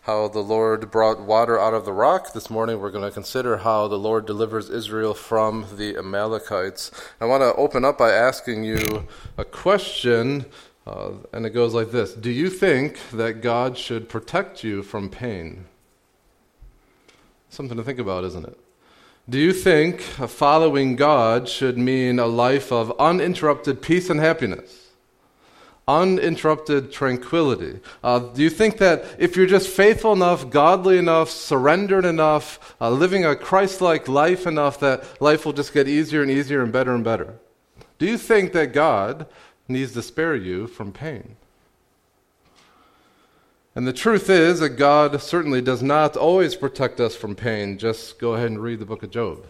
how the Lord brought water out of the rock. This morning we're going to consider how the Lord delivers Israel from the Amalekites. I want to open up by asking you a question, and it goes like this. Do you think that God should protect you from pain? Something to think about, isn't it? Do you think following God should mean a life of uninterrupted peace and happiness? Uninterrupted tranquility? Do you think that if you're just faithful enough, godly enough, surrendered enough, living a Christ-like life enough, that life will just get easier and easier and better? Do you think that God needs to spare you from pain? And the truth is that God certainly does not always protect us from pain. Just go ahead and read the book of Job.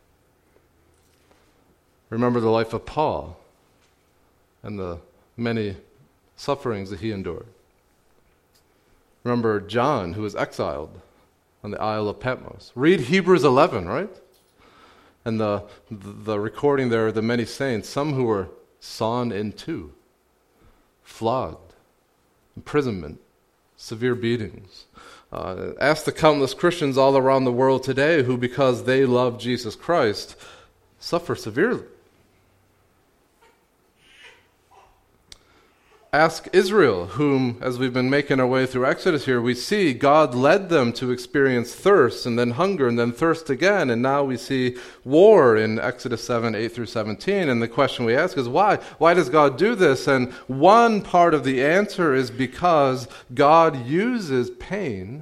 Remember the life of Paul and the many sufferings that he endured. Remember John, who was exiled on the Isle of Patmos. Read Hebrews 11, right? And the recording there of the many saints, some who were sawn in two, flogged, imprisonment, severe beatings. Ask the countless Christians all around the world today who, because they love Jesus Christ, suffer severely. Ask Israel, whom, as we've been making our way through Exodus here, we see God led them to experience thirst and then hunger and then thirst again. And now we see war in Exodus 7, 8 through 17. And the question we ask is why? Why does God do this? And one part of the answer is because God uses pain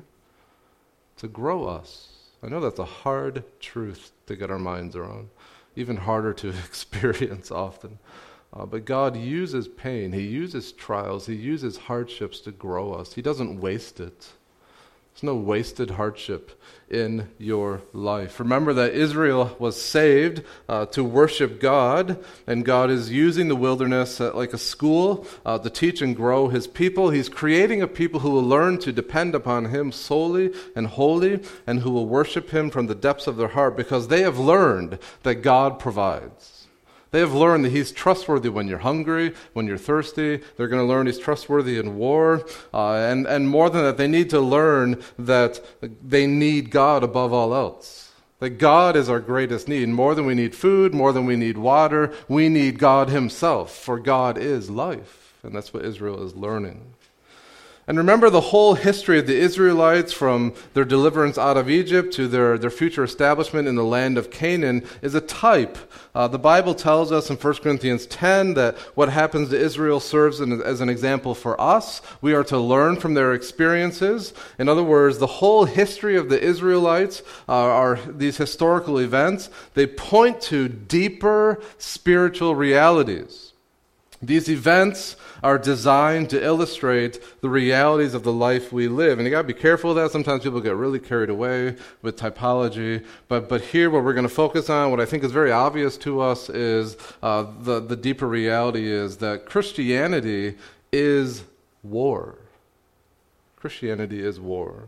to grow us. I know that's a hard truth to get our minds around, even harder to experience often. But God uses pain, He uses trials, He uses hardships to grow us. He doesn't waste it. There's no wasted hardship in your life. Remember that Israel was saved to worship God, and God is using the wilderness like a school to teach and grow His people. He's creating a people who will learn to depend upon Him solely and wholly, and who will worship Him from the depths of their heart, because they have learned that God provides. They have learned that He's trustworthy when you're hungry, when you're thirsty. They're going to learn He's trustworthy in war. And more than that, they need to learn that they need God above all else. That God is our greatest need. More than we need food, more than we need water, we need God Himself, for God is life. And that's what Israel is learning. And remember, the whole history of the Israelites, from their deliverance out of Egypt to their future establishment in the land of Canaan, is a type. The Bible tells us in 1 Corinthians 10 that what happens to Israel serves as an example for us. We are to learn from their experiences. In other words, the whole history of the Israelites are these historical events. They point to deeper spiritual realities. These events are designed to illustrate the realities of the life we live. And you got to be careful of that. Sometimes people get really carried away with typology. But here what we're going to focus on, what I think is very obvious to us, is the deeper reality is that Christianity is war. Christianity is war.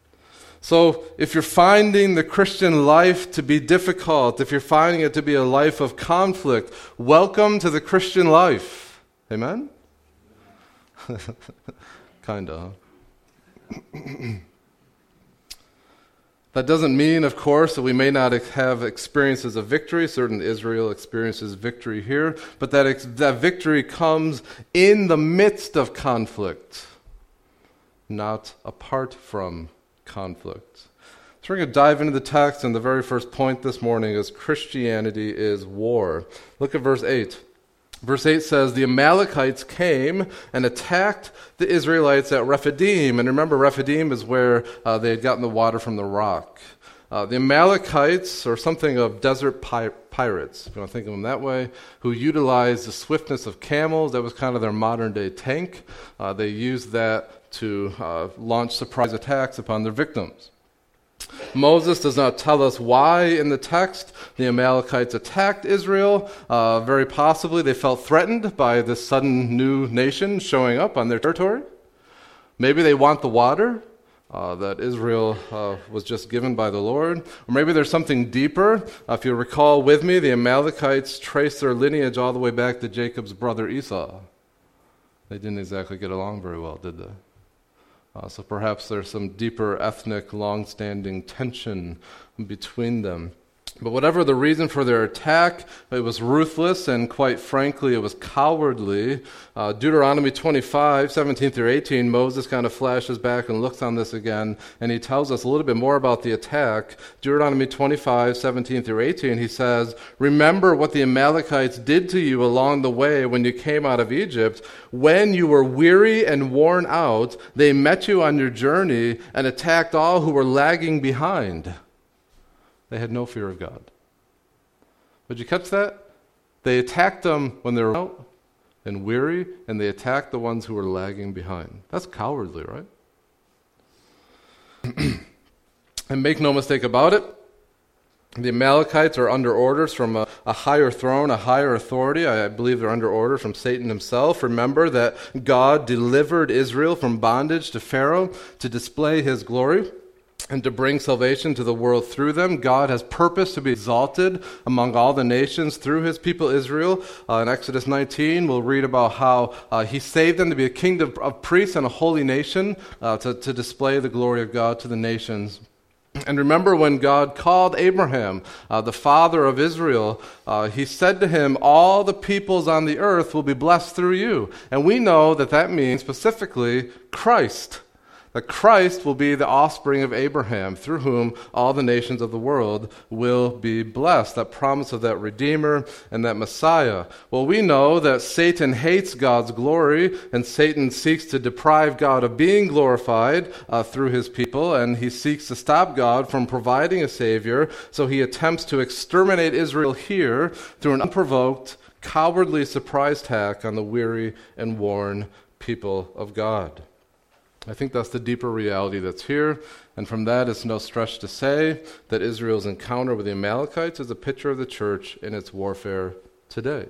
So if you're finding the Christian life to be difficult, if you're finding it to be a life of conflict, welcome to the Christian life. Amen? Kinda. That doesn't mean, of course, that we may not have experiences of victory. Certainly Israel experiences victory here, but that victory comes in the midst of conflict, not apart from conflict. So we're going to dive into the text, and the very first point this morning is Christianity is war. Look at verse 8. Verse 8 says, the Amalekites came and attacked the Israelites at Rephidim. And remember, Rephidim is where they had gotten the water from the rock. The Amalekites are something of desert pirates, if you want to think of them that way, who utilized the swiftness of camels. That was kind of their modern-day tank. They used that to launch surprise attacks upon their victims. Moses does not tell us why in the text the Amalekites attacked Israel. Very possibly they felt threatened by this sudden new nation showing up on their territory. Maybe they want the water that Israel was just given by the Lord. Or maybe there's something deeper. If you recall with me, the Amalekites traced their lineage all the way back to Jacob's brother Esau. They didn't exactly get along very well, did they? So perhaps there's some deeper ethnic, long-standing tension between them. But whatever the reason for their attack, it was ruthless, and quite frankly, it was cowardly. Deuteronomy 25, 17 through 18, Moses kind of flashes back and looks on this again, and he tells us a little bit more about the attack. Deuteronomy 25, 17 through 18, he says, "Remember what the Amalekites did to you along the way when you came out of Egypt. When you were weary and worn out, they met you on your journey and attacked all who were lagging behind." They had no fear of God. Did you catch that? They attacked them when they were out and weary, and they attacked the ones who were lagging behind. That's cowardly, right? And make no mistake about it, the Amalekites are under orders from a higher throne, a higher authority. I believe they're under orders from Satan himself. Remember that God delivered Israel from bondage to Pharaoh to display his glory and to bring salvation to the world through them. God has purposed to be exalted among all the nations through his people Israel. In Exodus 19, we'll read about how he saved them to be a kingdom of priests and a holy nation to display the glory of God to the nations. And remember when God called Abraham, the father of Israel, he said to him, "All the peoples on the earth will be blessed through you." And we know that that means specifically Christ. That Christ will be the offspring of Abraham, through whom all the nations of the world will be blessed. That promise of that Redeemer and that Messiah. Well, we know that Satan hates God's glory, and Satan seeks to deprive God of being glorified through his people, and he seeks to stop God from providing a Savior, so he attempts to exterminate Israel here through an unprovoked, cowardly surprise attack on the weary and worn people of God. I think that's the deeper reality that's here, and from that it's no stretch to say that Israel's encounter with the Amalekites is a picture of the church in its warfare today.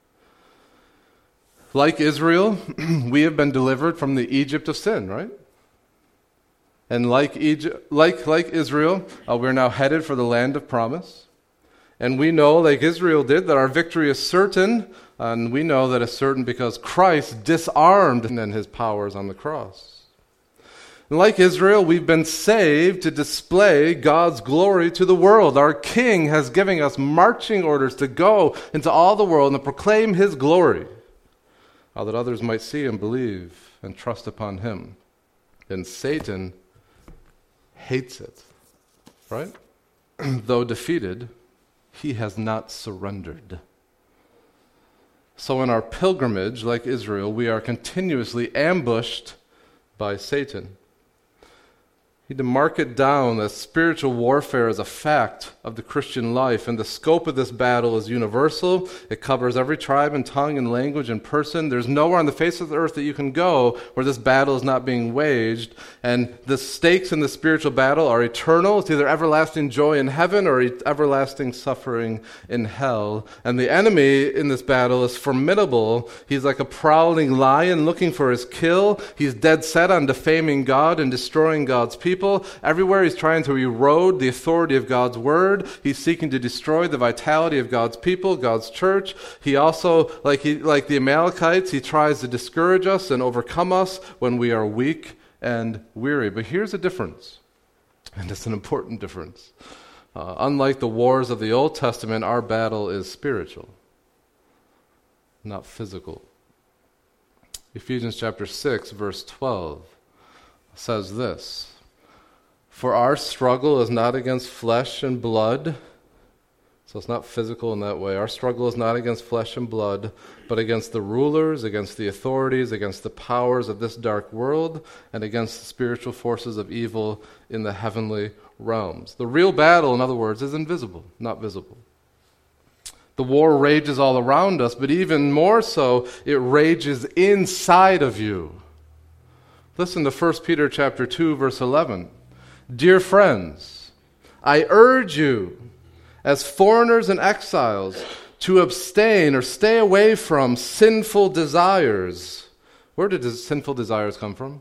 Like Israel, we have been delivered from the Egypt of sin, right? And like Israel, we're now headed for the land of promise. And we know, like Israel did, that our victory is certain, and we know that it's certain because Christ disarmed his powers on the cross. And like Israel, we've been saved to display God's glory to the world. Our King has given us marching orders to go into all the world and proclaim his glory, that others might see and believe and trust upon him. And Satan hates it, right? Though defeated, he has not surrendered. So in our pilgrimage, like Israel, we are continuously ambushed by Satan. We need to mark it down that spiritual warfare is a fact of the Christian life, and the scope of this battle is universal. It covers every tribe and tongue and language and person. There's nowhere on the face of the earth that you can go where this battle is not being waged, and the stakes in the spiritual battle are eternal. It's either everlasting joy in heaven or everlasting suffering in hell. And the enemy in this battle is formidable. He's like a prowling lion looking for his kill. He's dead set on defaming God and destroying God's people. Everywhere he's trying to erode the authority of God's word. He's seeking to destroy the vitality of God's people, God's church. He also, like the Amalekites, he tries to discourage us and overcome us when we are weak and weary. But here's a difference, and it's an important difference. Unlike the wars of the Old Testament, our battle is spiritual, not physical. Ephesians chapter 6, verse 12 says this: "For our struggle is not against flesh and blood." So it's not physical in that way. Our struggle is not against flesh and blood, but against the rulers, against the authorities, against the powers of this dark world, and against the spiritual forces of evil in the heavenly realms. The real battle, in other words, is invisible, not visible. The war rages all around us, but even more so, it rages inside of you. Listen to 1 Peter chapter 2, verse 11. "Dear friends, I urge you, as foreigners and exiles, to abstain or stay away from sinful desires." Where did sinful desires come from?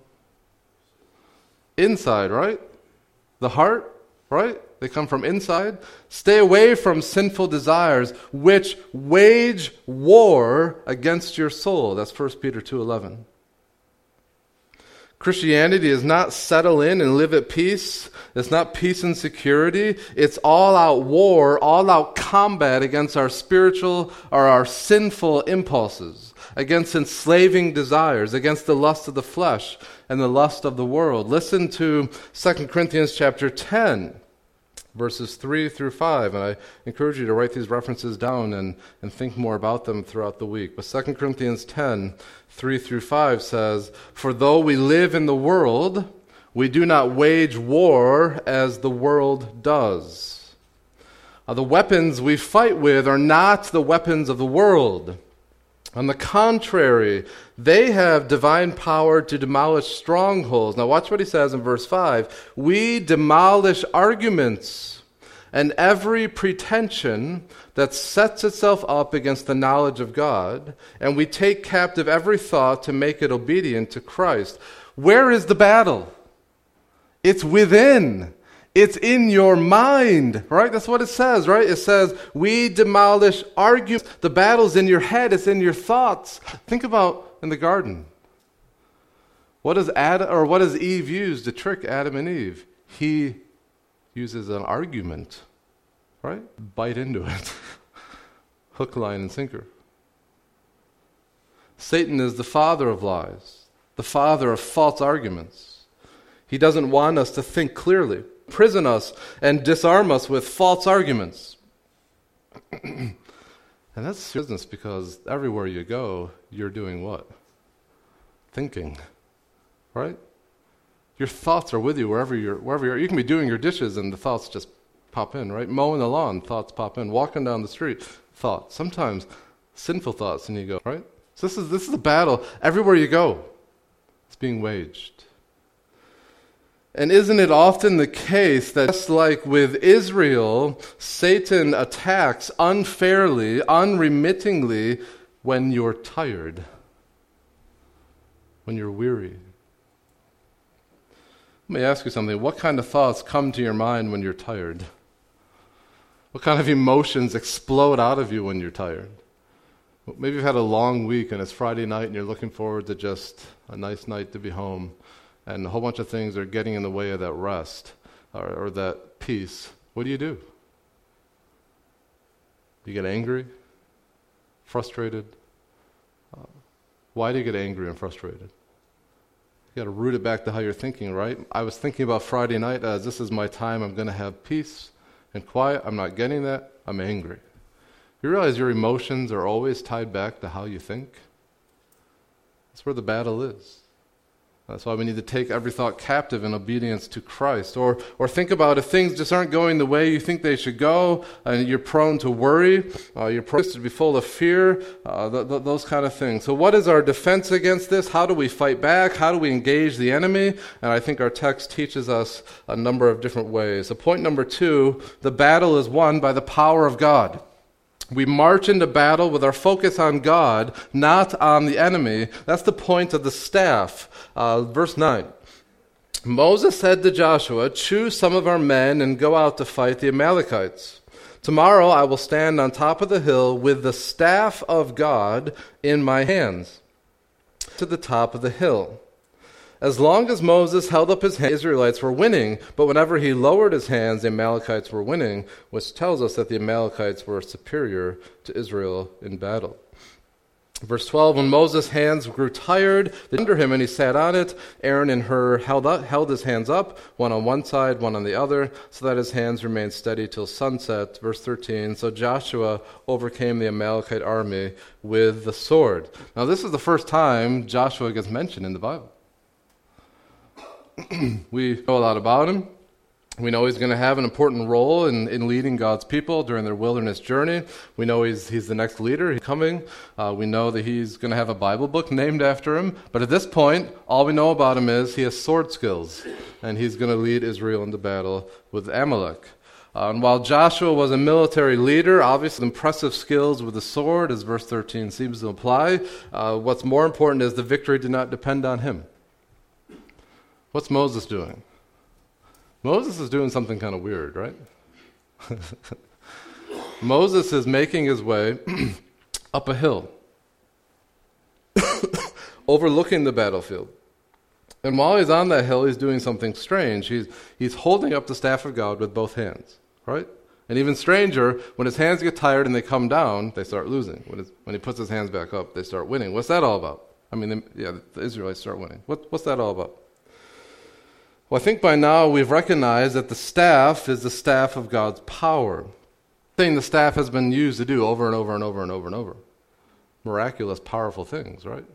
Inside, right? The heart, right? They come from inside. Stay away from sinful desires which wage war against your soul. That's 1 Peter 2:11. Christianity is not settle in and live at peace. It's not peace and security. It's all-out war, all-out combat against our spiritual or our sinful impulses, against enslaving desires, against the lust of the flesh and the lust of the world. Listen to 2 Corinthians chapter 10, verses 3 through 5. And I encourage you to write these references down and think more about them throughout the week. But 2 Corinthians 10, 3 through 5 says, "For though we live in the world, we do not wage war as the world does." The weapons we fight with are not the weapons of the world. On the contrary, they have divine power to demolish strongholds. Now watch what he says in verse 5. "We demolish arguments and every pretension that sets itself up against the knowledge of God, and we take captive every thought to make it obedient to Christ." Where is the battle? It's within. It's in your mind, right? That's what it says, right? It says, we demolish arguments. The battle's in your head. It's in your thoughts. Think about in the garden. What does Eve use to trick Adam and Eve? He uses an argument, right? Bite into it. Hook, line, and sinker. Satan is the father of lies, the father of false arguments. He doesn't want us to think clearly, imprison us, and disarm us with false arguments. And that's business, because everywhere you go, you're doing what? Thinking, right? Your thoughts are with you wherever you're. You can be doing your dishes and the thoughts just pop in, right? Mowing the lawn, thoughts pop in. Walking down the street, thoughts. Sometimes sinful thoughts, and you go, right? So this is a battle. Everywhere you go, it's being waged. And isn't it often the case that just like with Israel, Satan attacks unfairly, unremittingly when you're tired, when you're weary? Let me ask you something. What kind of thoughts come to your mind when you're tired? What kind of emotions explode out of you when you're tired? Maybe you've had a long week and it's Friday night and you're looking forward to just a nice night to be home, and a whole bunch of things are getting in the way of that rest or that peace. What do? You get angry? Frustrated? Why do you get angry and frustrated? You got to root it back to how you're thinking, right? I was thinking about Friday night as this is my time. I'm going to have peace and quiet. I'm not getting that. I'm angry. You realize your emotions are always tied back to how you think? That's where the battle is. That's why we need to take every thought captive in obedience to Christ. Or think about if things just aren't going the way you think they should go, and you're prone to worry, you're prone to be full of fear, those kind of things. So what is our defense against this? How do we fight back? How do we engage the enemy? And I think our text teaches us a number of different ways. So point number 2, the battle is won by the power of God. We march into battle with our focus on God, not on the enemy. That's the point of the staff. Verse 9. Moses said to Joshua, "Choose some of our men and go out to fight the Amalekites. Tomorrow I will stand on top of the hill with the staff of God in my hands to the top of the hill." As long as Moses held up his hands, the Israelites were winning, but whenever he lowered his hands, the Amalekites were winning, which tells us that the Amalekites were superior to Israel in battle. Verse 12, when Moses' hands grew tired, they under him and he sat on it. Aaron and Hur held his hands up, one on one side, one on the other, so that his hands remained steady till sunset. Verse 13, so Joshua overcame the Amalekite army with the sword. Now this is the first time Joshua gets mentioned in the Bible. We know a lot about him. We know he's going to have an important role in leading God's people during their wilderness journey. We know he's the next leader. He's coming. We know that he's going to have a Bible book named after him. But at this point, all we know about him is he has sword skills, and he's going to lead Israel into battle with Amalek. And while Joshua was a military leader, obviously impressive skills with the sword, as verse 13 seems to imply, what's more important is the victory did not depend on him. What's Moses doing? Moses is doing something kind of weird, right? Moses is making his way up a hill, overlooking the battlefield. And while he's on that hill, he's doing something strange. He's holding up the staff of God with both hands, right? And even stranger, when his hands get tired and they come down, they start losing. When he puts his hands back up, they start winning. What's that all about? I mean, the Israelites start winning. What's that all about? Well, I think by now we've recognized that the staff is the staff of God's power. Thing the staff has been used to do over and over and over and over and over. Miraculous, powerful things, right?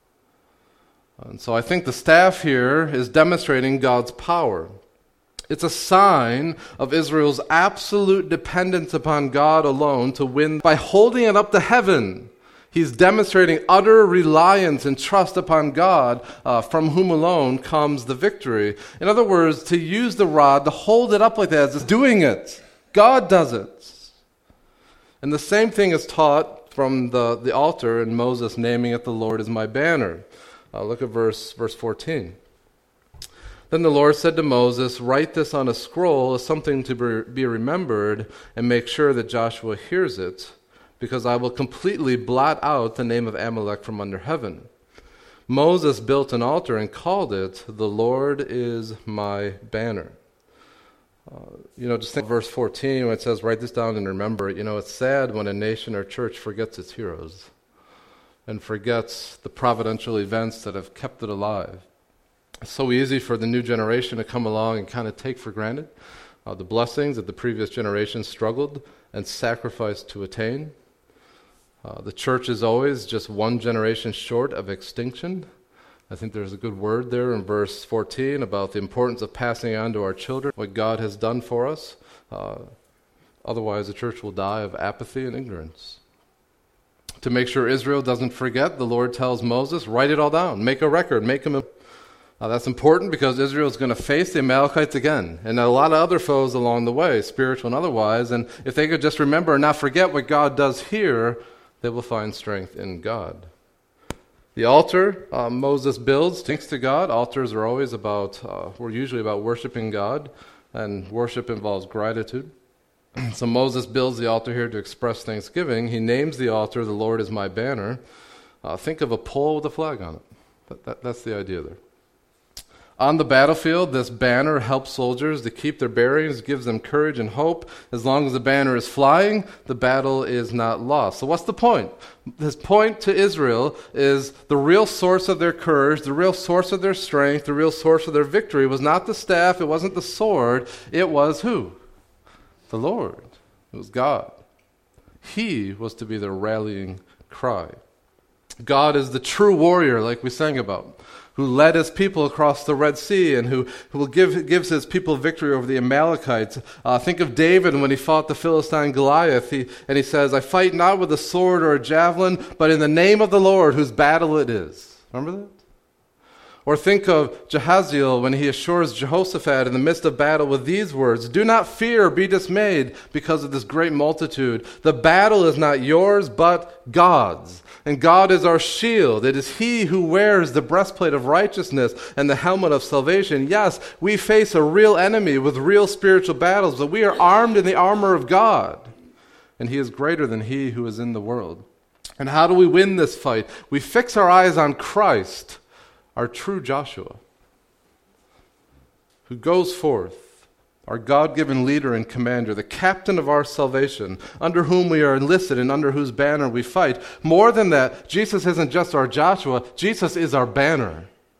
And so I think the staff here is demonstrating God's power. It's a sign of Israel's absolute dependence upon God alone to win. By holding it up to heaven, he's demonstrating utter reliance and trust upon God, from whom alone comes the victory. In other words, to use the rod, to hold it up like that, is doing it. God does it. And the same thing is taught from the altar in Moses naming it, "The Lord is my banner." Look at verse 14. Then the Lord said to Moses, "Write this on a scroll as something to be remembered, and make sure that Joshua hears it, because I will completely blot out the name of Amalek from under heaven." Moses built an altar and called it, "The Lord is my banner." Just think of verse 14 when it says, "Write this down and remember it." It's sad when a nation or church forgets its heroes and forgets the providential events that have kept it alive. It's so easy for the new generation to come along and kind of take for granted the blessings that the previous generation struggled and sacrificed to attain. The church is always just one generation short of extinction. I think there's a good word there in verse 14 about the importance of passing on to our children what God has done for us. Otherwise, the church will die of apathy and ignorance. To make sure Israel doesn't forget, the Lord tells Moses, "Write it all down. Make a record. Make them." That's important because Israel is going to face the Amalekites again and a lot of other foes along the way, spiritual and otherwise. And if they could just remember and not forget what God does here, they will find strength in God. The altar Moses builds, thanks to God. Altars are always we're usually about worshiping God, and worship involves gratitude. So Moses builds the altar here to express thanksgiving. He names the altar, "The Lord is my banner." Think of a pole with a flag on it. That's the idea there. On the battlefield, this banner helps soldiers to keep their bearings, gives them courage and hope. As long as the banner is flying, the battle is not lost. So what's the point? His point to Israel is the real source of their courage, the real source of their strength, the real source of their victory was not the staff, it wasn't the sword, it was who? The Lord. It was God. He was to be their rallying cry. God is the true warrior, like we sang about, who led his people across the Red Sea and who gives his people victory over the Amalekites. Think of David when he fought the Philistine Goliath, and he says, "I fight not with a sword or a javelin, but in the name of the Lord, whose battle it is." Remember that? Or think of Jehaziel when he assures Jehoshaphat in the midst of battle with these words, "Do not fear or be dismayed because of this great multitude. The battle is not yours, but God's. And God is our shield. It is he who wears the breastplate of righteousness and the helmet of salvation." Yes, we face a real enemy with real spiritual battles, but we are armed in the armor of God. And he is greater than he who is in the world. And how do we win this fight? We fix our eyes on Christ, our true Joshua, who goes forth, our God-given leader and commander, the captain of our salvation, under whom we are enlisted and under whose banner we fight. More than that, Jesus isn't just our Joshua, Jesus is our banner.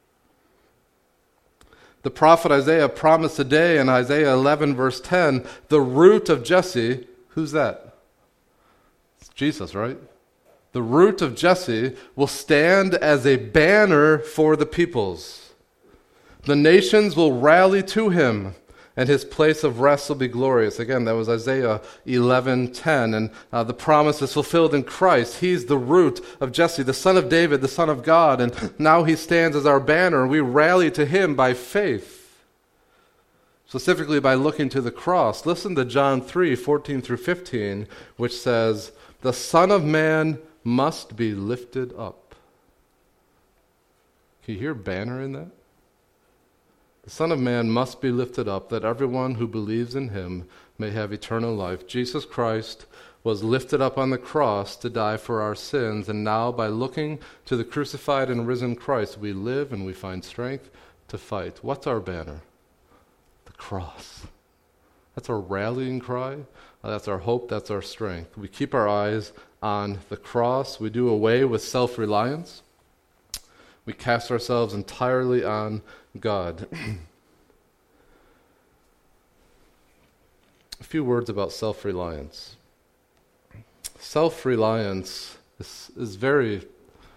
The prophet Isaiah promised today in Isaiah 11 verse 10, the root of Jesse, who's that? It's Jesus, right? The root of Jesse will stand as a banner for the peoples. The nations will rally to him, and his place of rest will be glorious. Again, that was Isaiah 11:10, and the promise is fulfilled in Christ. He's the root of Jesse, the son of David, the son of God, and now he stands as our banner, and we rally to him by faith, specifically by looking to the cross. Listen to John 3:14 through 15, which says, "The Son of Man must be lifted up." Can you hear banner in that? The Son of Man must be lifted up, that everyone who believes in him may have eternal life. Jesus Christ was lifted up on the cross to die for our sins, and now by looking to the crucified and risen Christ, we live and we find strength to fight. What's our banner? The cross. That's our rallying cry. That's our hope. That's our strength. We keep our eyes on the cross. We do away with self-reliance. We cast ourselves entirely on God. A few words about self-reliance. Self-reliance is very,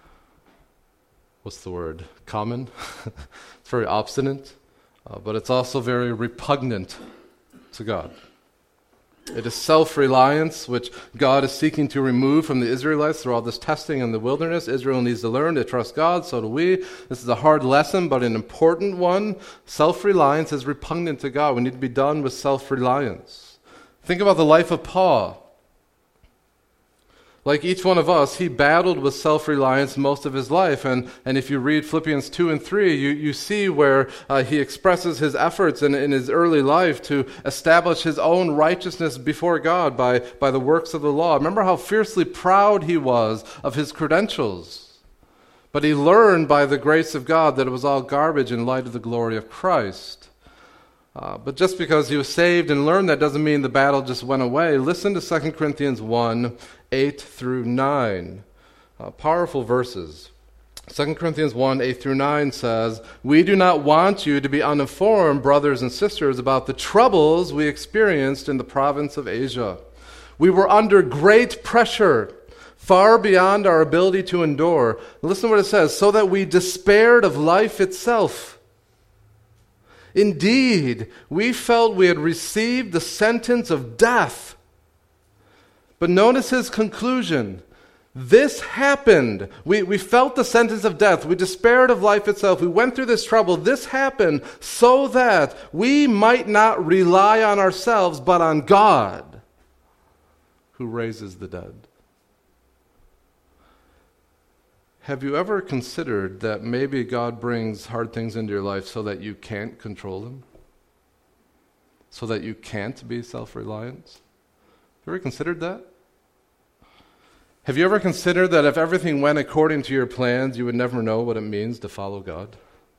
common. It's very obstinate, but it's also very repugnant to God. It is self-reliance, which God is seeking to remove from the Israelites through all this testing in the wilderness. Israel needs to learn to trust God, so do we. This is a hard lesson, but an important one. Self-reliance is repugnant to God. We need to be done with self-reliance. Think about the life of Paul. Like each one of us, he battled with self-reliance most of his life. And if you read Philippians 2 and 3, you see where he expresses his efforts in his early life to establish his own righteousness before God by the works of the law. Remember how fiercely proud he was of his credentials. But he learned by the grace of God that it was all garbage in light of the glory of Christ. But just because he was saved and learned that doesn't mean the battle just went away. Listen to 2 Corinthians 1, 8 through 9. Powerful verses. 2 Corinthians 1, 8 through 9 says, "We do not want you to be uninformed, brothers and sisters, about the troubles we experienced in the province of Asia. We were under great pressure, far beyond our ability to endure." Listen to what it says, "so that we despaired of life itself. Indeed, we felt we had received the sentence of death." But notice his conclusion. This happened. We felt the sentence of death. We despaired of life itself. We went through this trouble. This happened so that we might not rely on ourselves, but on God, who raises the dead. Have you ever considered that maybe God brings hard things into your life so that you can't control them? So that you can't be self-reliant? Have you ever considered that? Have you ever considered that if everything went according to your plans, you would never know what it means to follow God?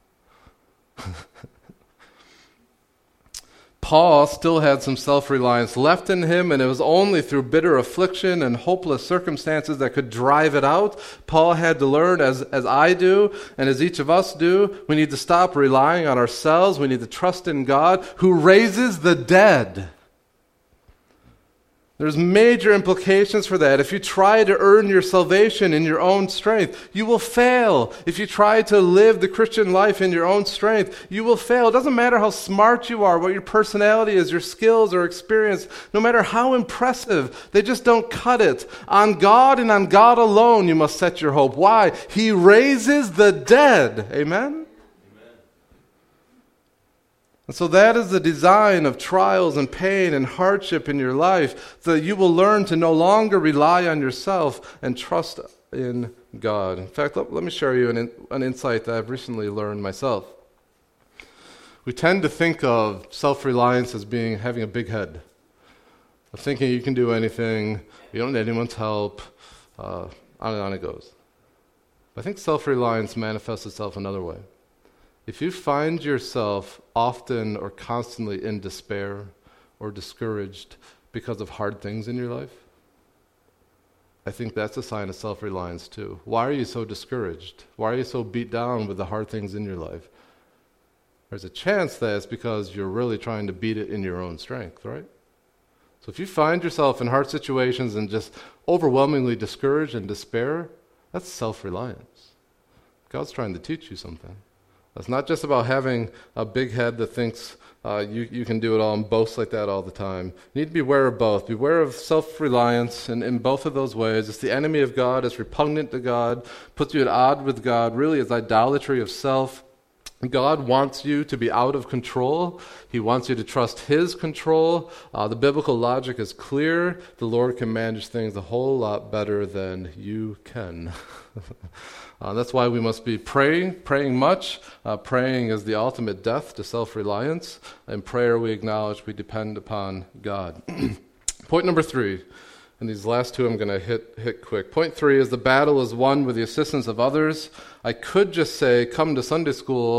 Paul still had some self-reliance left in him, and it was only through bitter affliction and hopeless circumstances that could drive it out. Paul had to learn, as I do, and as each of us do, we need to stop relying on ourselves. We need to trust in God, who raises the dead. There's major implications for that. If you try to earn your salvation in your own strength, you will fail. If you try to live the Christian life in your own strength, you will fail. It doesn't matter how smart you are, what your personality is, your skills or experience, no matter how impressive, they just don't cut it. On God and on God alone you must set your hope. Why? He raises the dead. Amen? And so that is the design of trials and pain and hardship in your life, so that you will learn to no longer rely on yourself and trust in God. In fact, let me share you an insight that I've recently learned myself. We tend to think of self-reliance as having a big head, of thinking you can do anything, you don't need anyone's help, on and on it goes. But I think self-reliance manifests itself another way. If you find yourself often or constantly in despair or discouraged because of hard things in your life, I think that's a sign of self-reliance too. Why are you so discouraged? Why are you so beat down with the hard things in your life? There's a chance that it's because you're really trying to beat it in your own strength, right? So if you find yourself in hard situations and just overwhelmingly discouraged and despair, that's self-reliance. God's trying to teach you something. It's not just about having a big head that thinks you can do it all and boast like that all the time. You need to be aware of both. Beware of self-reliance in both of those ways. It's the enemy of God. It's repugnant to God. Puts you at odds with God. Really, it's idolatry of self. God wants you to be out of control. He wants you to trust His control. The biblical logic is clear. The Lord can manage things a whole lot better than you can. That's why we must be praying much. Praying is the ultimate death to self-reliance. In prayer, we acknowledge we depend upon God. Point number 3, and these last two I'm going to hit quick. Point 3 is the battle is won with the assistance of others. I could just say, come to Sunday school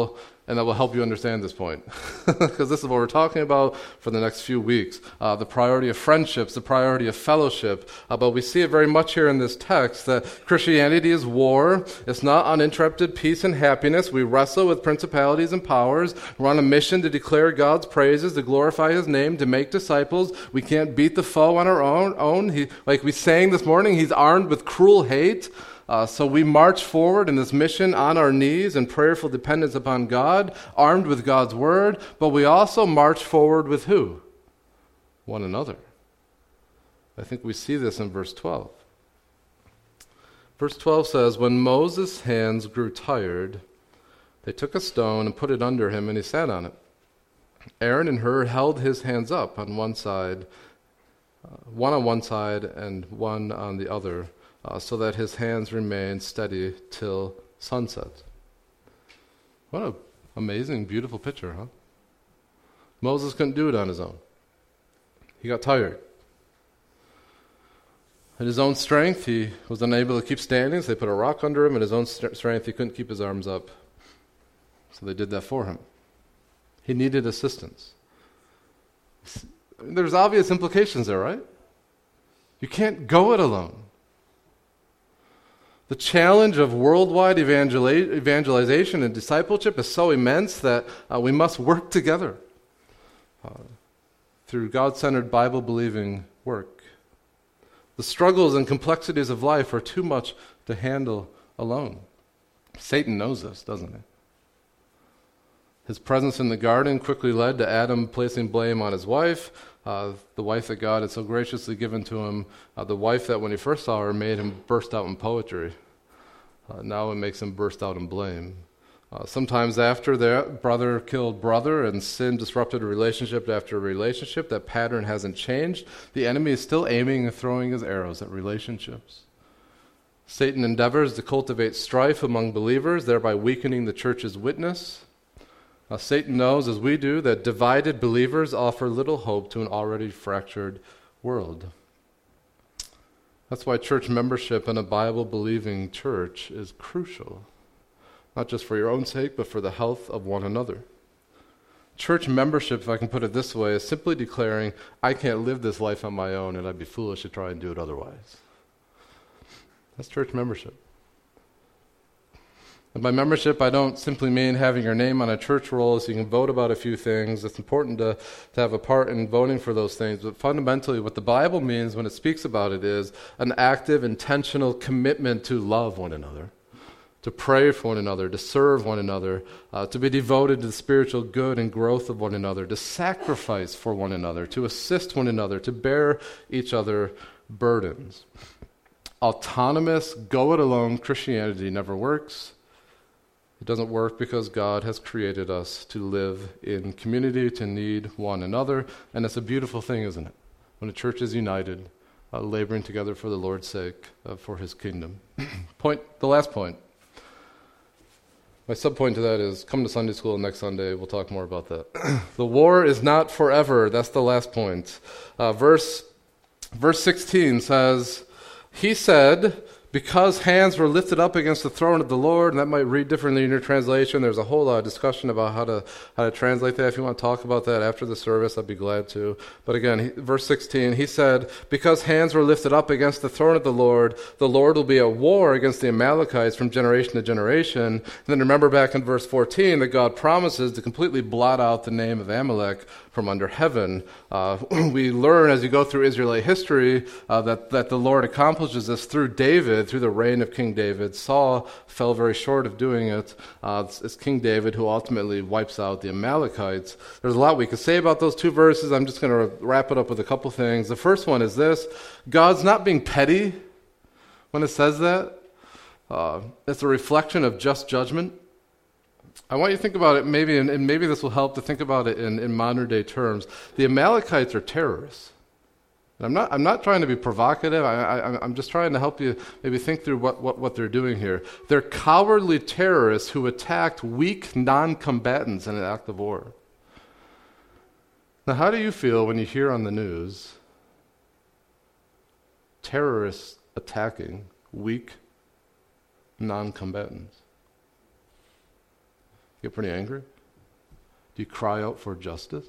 And that will help you understand this point. Because this is what we're talking about for the next few weeks. The priority of friendships, the priority of fellowship. But we see it very much here in this text that Christianity is war. It's not uninterrupted peace and happiness. We wrestle with principalities and powers. We're on a mission to declare God's praises, to glorify His name, to make disciples. We can't beat the foe on our own. Like we sang this morning, he's armed with cruel hate. So we march forward in this mission on our knees in prayerful dependence upon God, armed with God's word, but we also march forward with who? One another. I think we see this in verse 12. Verse 12 says, when Moses' hands grew tired, they took a stone and put it under him, and he sat on it. Aaron and Hur held his hands up on one side, one on one side and one on the other, so that his hands remained steady till sunset. What an amazing, beautiful picture, huh? Moses couldn't do it on his own. He got tired. In his own strength, he was unable to keep standing, so they put a rock under him. In his own strength, he couldn't keep his arms up. So they did that for him. He needed assistance. There's obvious implications there, right? You can't go it alone. The challenge of worldwide evangelization and discipleship is so immense that we must work together through God-centered, Bible-believing work. The struggles and complexities of life are too much to handle alone. Satan knows this, doesn't he? His presence in the garden quickly led to Adam placing blame on his wife, the wife that God had so graciously given to him, the wife that when he first saw her made him burst out in poetry. Now it makes him burst out in blame. Sometimes after their brother killed brother and sin disrupted a relationship after relationship, that pattern hasn't changed. The enemy is still aiming and throwing his arrows at relationships. Satan endeavors to cultivate strife among believers, thereby weakening the church's witness. Satan knows, as we do, that divided believers offer little hope to an already fractured world. That's why church membership in a Bible-believing church is crucial, not just for your own sake, but for the health of one another. Church membership, if I can put it this way, is simply declaring, I can't live this life on my own, and I'd be foolish to try and do it otherwise. That's church membership. And by membership, I don't simply mean having your name on a church roll so you can vote about a few things. It's important to have a part in voting for those things. But fundamentally, what the Bible means when it speaks about it is an active, intentional commitment to love one another, to pray for one another, to serve one another, to be devoted to the spiritual good and growth of one another, to sacrifice for one another, to assist one another, to bear each other burdens. Autonomous, go-it-alone Christianity never works. It doesn't work because God has created us to live in community, to need one another, and it's a beautiful thing, isn't it? When a church is united, laboring together for the Lord's sake, for His kingdom. The last point. My subpoint to that is, come to Sunday school next Sunday, we'll talk more about that. The war is not forever, that's the last point. Verse 16 says, he said, because hands were lifted up against the throne of the Lord, and that might read differently in your translation. There's a whole lot of discussion about how to translate that. If you want to talk about that after the service, I'd be glad to. But again, verse 16, he said, because hands were lifted up against the throne of the Lord will be at war against the Amalekites from generation to generation. And then remember back in verse 14 that God promises to completely blot out the name of Amalek from under heaven. We learn as you go through Israelite history that the Lord accomplishes this through David, through the reign of King David. Saul fell very short of doing it. It's King David who ultimately wipes out the Amalekites. There's a lot we could say about those two verses. I'm just going to wrap it up with a couple things. The first one is this. God's not being petty when it says that. It's a reflection of just judgment. I want you to think about it, and maybe this will help to think about it in modern day terms. The Amalekites are terrorists. And I'm not trying to be provocative. I'm just trying to help you maybe think through what they're doing here. They're cowardly terrorists who attacked weak non-combatants in an act of war. Now, how do you feel when you hear on the news terrorists attacking weak non-combatants? Get pretty angry? Do you cry out for justice?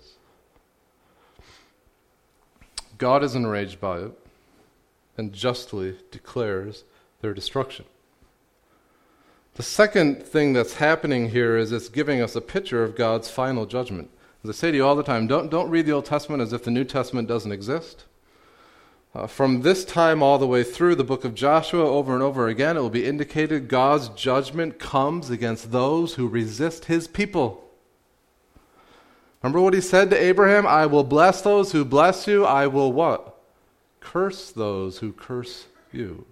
God is enraged by it and justly declares their destruction. The second thing that's happening here is it's giving us a picture of God's final judgment. As I say to you all the time, don't read the Old Testament as if the New Testament doesn't exist. From this time all the way through the book of Joshua, over and over again, it will be indicated God's judgment comes against those who resist his people. Remember what he said to Abraham? I will bless those who bless you. I will what? Curse those who curse you.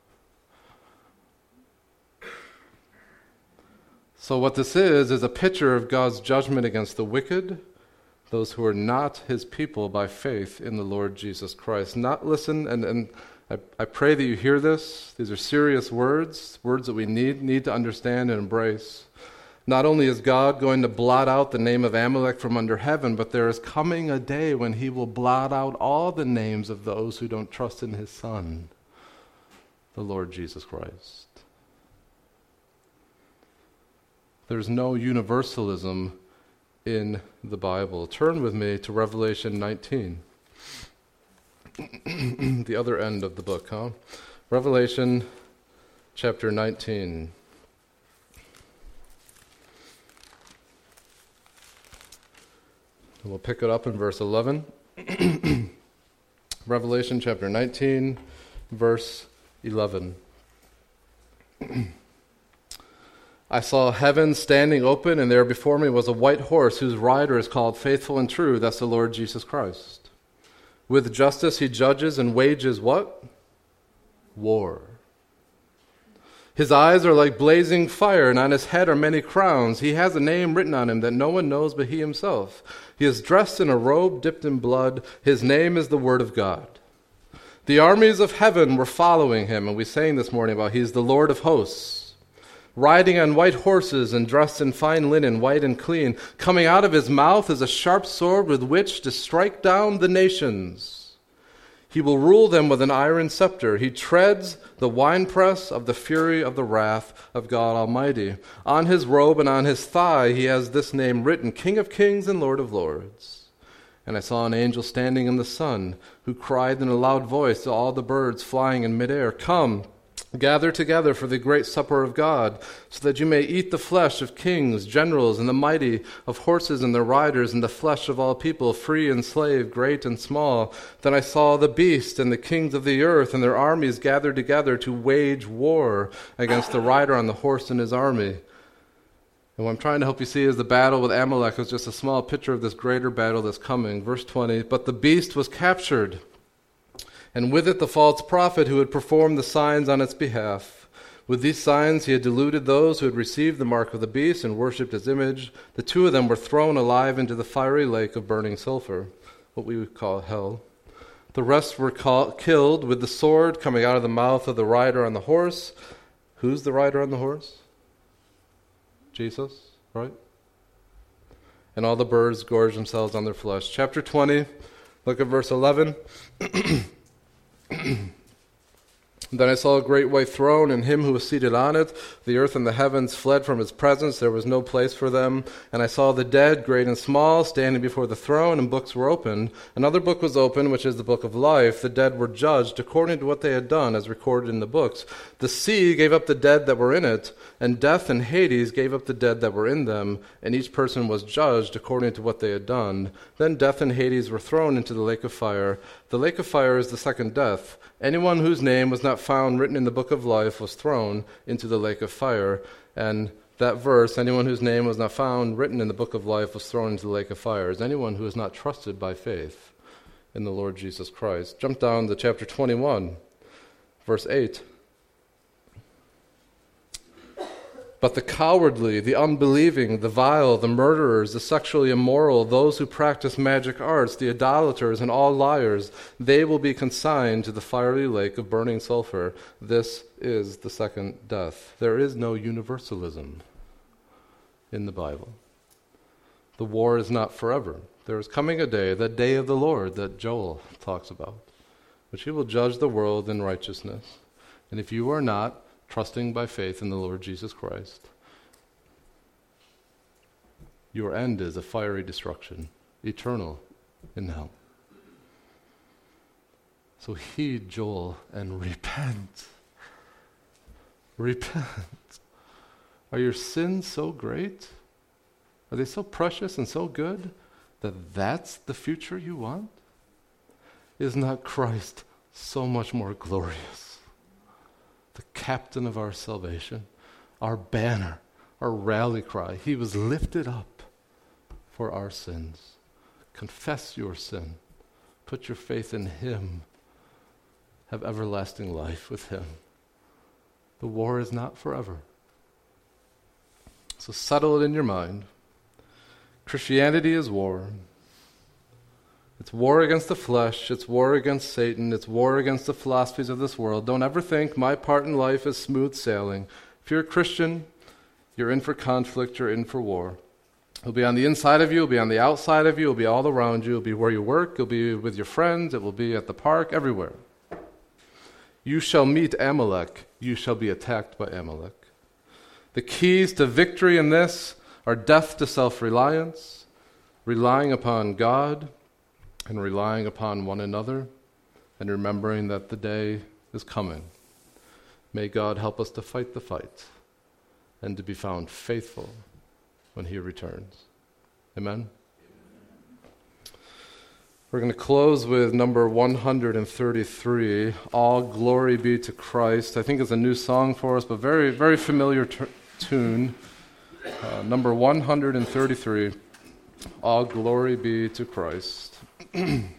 So what this is a picture of God's judgment against the wicked, those who are not his people by faith in the Lord Jesus Christ. Listen, and I pray that you hear this. These are serious words that we need to understand and embrace. Not only is God going to blot out the name of Amalek from under heaven, but there is coming a day when he will blot out all the names of those who don't trust in his Son, the Lord Jesus Christ. There's no universalism in the Bible. Turn with me to Revelation 19. The other end of the book, huh? Revelation chapter 19. We'll pick it up in verse 11. Revelation chapter 19, verse 11. I saw heaven standing open, and there before me was a white horse whose rider is called Faithful and True. That's the Lord Jesus Christ. With justice he judges and wages what? War. His eyes are like blazing fire, and on his head are many crowns. He has a name written on him that no one knows but he himself. He is dressed in a robe dipped in blood. His name is the Word of God. The armies of heaven were following him, and we sang this morning about he's the Lord of hosts. Riding on white horses and dressed in fine linen, white and clean. Coming out of his mouth is a sharp sword with which to strike down the nations. He will rule them with an iron scepter. He treads the winepress of the fury of the wrath of God Almighty. On his robe and on his thigh he has this name written, King of Kings and Lord of Lords. And I saw an angel standing in the sun, who cried in a loud voice to all the birds flying in midair, Come, gather together for the great supper of God, so that you may eat the flesh of kings, generals, and the mighty, of horses and their riders, and the flesh of all people, free and slave, great and small. Then I saw the beast and the kings of the earth and their armies gathered together to wage war against the rider on the horse and his army. And what I'm trying to help you see is the battle with Amalek is just a small picture of this greater battle that's coming. Verse 20, But the beast was captured, and with it the false prophet who had performed the signs on its behalf. With these signs he had deluded those who had received the mark of the beast and worshipped his image. The two of them were thrown alive into the fiery lake of burning sulfur, what we would call hell. The rest were killed with the sword coming out of the mouth of the rider on the horse. Who's the rider on the horse? Jesus, right? And all the birds gorged themselves on their flesh. Chapter 20, look at verse 11. Then I saw a great white throne, and him who was seated on it. The earth and the heavens fled from his presence. There was no place for them. And I saw the dead, great and small, standing before the throne, and books were opened. Another book was opened, which is the book of life. The dead were judged according to what they had done, as recorded in the books. The sea gave up the dead that were in it, and death and Hades gave up the dead that were in them, and each person was judged according to what they had done. Then death and Hades were thrown into the lake of fire. The lake of fire is the second death. Anyone whose name was not found written in the book of life was thrown into the lake of fire. And that verse, anyone whose name was not found written in the book of life was thrown into the lake of fire, is anyone who is not trusted by faith in the Lord Jesus Christ. Jump down to chapter 21, verse 8. But the cowardly, the unbelieving, the vile, the murderers, the sexually immoral, those who practice magic arts, the idolaters, and all liars, they will be consigned to the fiery lake of burning sulfur. This is the second death. There is no universalism in the Bible. The war is not forever. There is coming a day, the day of the Lord that Joel talks about, which he will judge the world in righteousness. And if you are not trusting by faith in the Lord Jesus Christ, your end is a fiery destruction, eternal in hell. So heed Joel and repent. Repent. Are your sins so great? Are they so precious and so good that that's the future you want? Is not Christ so much more glorious? The captain of our salvation, our banner, our rally cry. He was lifted up for our sins. Confess your sin. Put your faith in him. Have everlasting life with him. The war is not forever. So settle it in your mind. Christianity is war. It's war against the flesh. It's war against Satan. It's war against the philosophies of this world. Don't ever think my part in life is smooth sailing. If you're a Christian, you're in for conflict. You're in for war. It'll be on the inside of you. It'll be on the outside of you. It'll be all around you. It'll be where you work. It'll be with your friends. It will be at the park, everywhere. You shall meet Amalek. You shall be attacked by Amalek. The keys to victory in this are death to self-reliance, relying upon God, and relying upon one another, and remembering that the day is coming. May God help us to fight the fight and to be found faithful when he returns. Amen? We're going to close with number 133, All Glory Be to Christ. I think it's a new song for us, but very, very familiar tune. Number 133, All Glory Be to Christ.